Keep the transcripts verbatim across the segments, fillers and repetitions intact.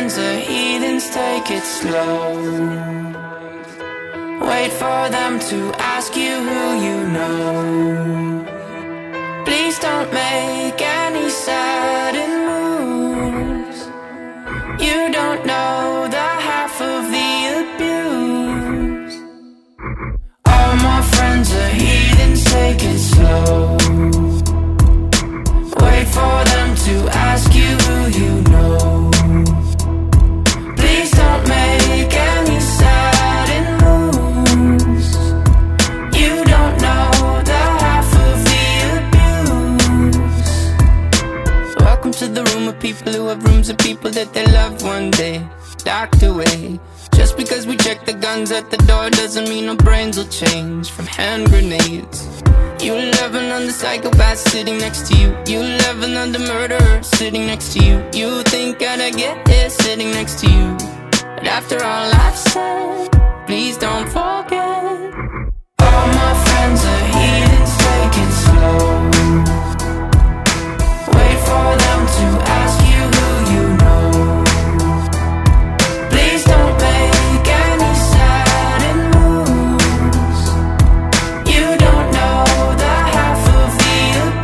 friends are heathens, take it slow. Wait for them to ask you who you know. Please don't make any sudden moves. You don't know the half of the abuse. All my friends are heathens, take it slow. Wait for them to ask you who you know. Please don't make any sudden moves. You don't know the half of the abuse. Welcome to the room of people who have rooms of people that they loved one day docked away. Just because we check the guns at the door doesn't mean our brains will change from hand grenades. You love another psychopath sitting next to you. You love another murderer sitting next to you. You think I'd get here sitting next to you. But after all I've said, please don't forget. All my friends are heathens, take it slow. Wait for them to ask you who you know. Please don't make any sudden moves. You don't know the half of the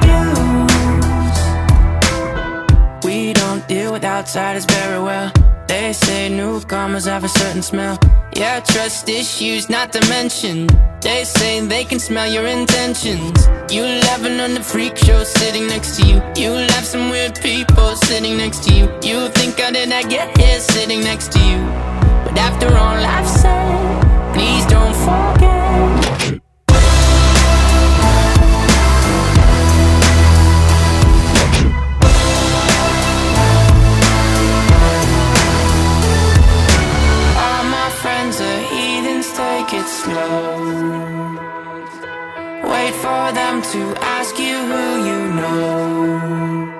abuse. We don't deal with outsiders very well. They say newcomers have a certain smell. Yeah, trust issues not to mention. They say they can smell your intentions. You laughing on the freak show sitting next to you. You laugh some weird people sitting next to you. You think how did I get here sitting next to you. But after all I've said, please don't forget. Take it slow. Wait for them to ask you who you know.